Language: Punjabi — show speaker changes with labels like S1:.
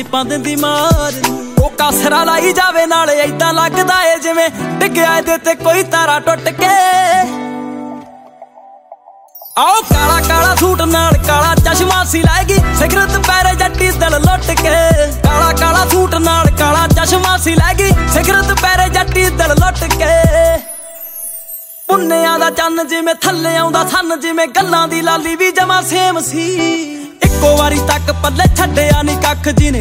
S1: ਪਾਈਪਾਂ ਦਿੰਦੀ ਮਾਰ ਉਹ ਕਾਸਰਾ ਲਾਈ ਜਾਵੇ ਨਾਲੇ ਏਦਾਂ ਲੱਗਦਾ ਏ ਜਿਵੇਂ ਡਿੱਗਿਆ ਇਹਦੇ ਤੇ ਕੋਈ ਤਾਰਾ ਟੁੱਟ ਕੇ ਆਓ ਕਾਲਾ ਕਾਲਾ ਸੂਟ ਨਾਲ ਕਾਲਾ ਚਸ਼ਮਾ ਸੀ ਲਾਏਗੀ ਸਿਗਰਟ ਪੈਰੇ ਜੱਟੀ ਦਿਲ ਲੁੱਟ ਕੇ ਕਾਲਾ ਕਾਲਾ ਸੂਟ ਨਾਲ ਕਾਲਾ ਚਸ਼ਮਾ ਸੀ ਲਾਏਗੀ ਸਿਗਰਟ ਪੈਰੇ ਜੱਟੀ ਦਿਲ ਲੁੱਟ ਕੇ ਪੁੰਨਿਆਂ ਦਾ ਚੰਨ ਜਿਵੇਂ ਥੱਲੇ ਆਉਂਦਾ ਸੰਨ ਜਿਵੇਂ ਗੱਲਾਂ ਦੀ ਲਾਲੀ ਵੀ ਜਮਾ ਸੇਮ ਸੀ ਇੱਕੋ ਵਾਰੀ ਤੱਕ ਪੱਲੇ ਛੱਡਿਆ ਨੀ ਕੱਖ ਜਿਹਨੇ